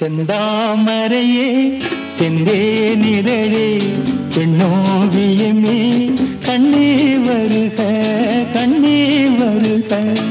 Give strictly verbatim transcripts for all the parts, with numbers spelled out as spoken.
செந்தாமரையே செந்தேனிதழே பெண்ணோவியமே கண்ணே வருக கண்ணே வருக.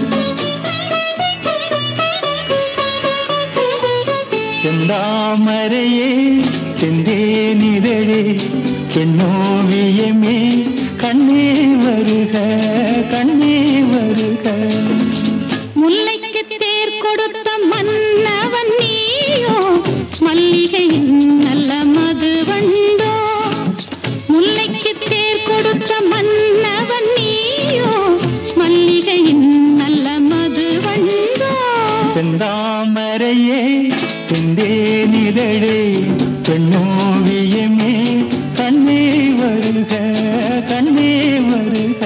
செந்தாமரையே செந்தேனிதழே பெண்ணோவியமே கண்ணே வருக கண்ணே வருக. முல்லைக்கு தேர் கொடுத்த மன்னவன் நீயோ மல்லிகையின் நல்ல மதுவண்டோ. முல்லைக்கு தேர் கொடுத்த மன்னவன் நீயோ மல்லிகையின் நல்ல மதுவண்டோ. செந்தாமரையே செந்தேனிதழே பெண்ணோவியமே கண்ணே வருக கண்ணே வருக.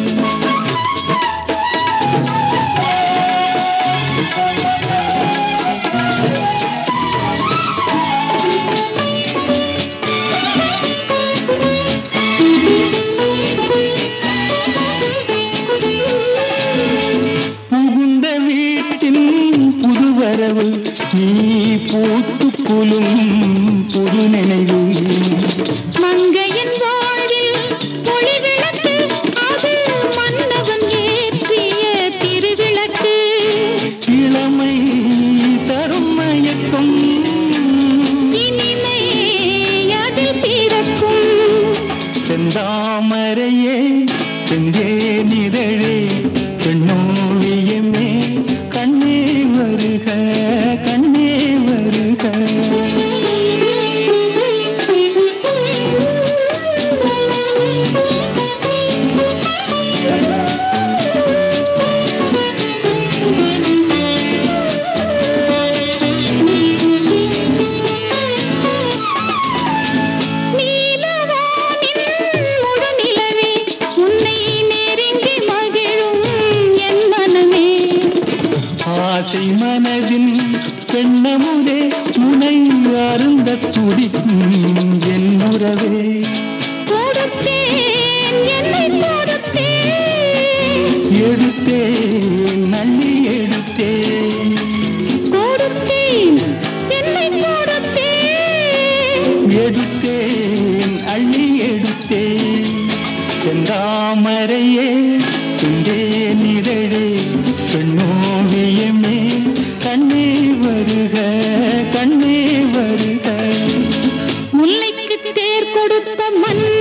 புகுந்த வீட்டின் புதுவரவு நீ பூத்து குலும் புது நினைவு. மங்கையின் வாழ்வில் ஒளிவிளக்கு அது மன்னவன் ஏற்றிய திருவிளக்கு. இளமை தரும் மயக்கம் இனிமை அதில் பிறக்கும். செந்தாமரையே செந்தேனிதழே பெண்ணோவியமே கண்ணே வருக கண்ணே வருக. ஆசை மனதின் பெண்ணமுதே முனை அருந்த துடிக்கும் என் உறவே. கொடுத்தேன் என்னை கொடுத்தேன் எடுத்தேன் நள்ளி எடுத்தேன். கொடுத்தேன் என்னை கொடுத்தேன் எடுத்தேன் அள்ளி எடுத்தேன். செந்தாமரையே செந்தேனிதழே பெண்ணோவியமே கண்ணே வருக கண்ணே வருக. முல்லைக்கு தேர் கொடுத்த மன்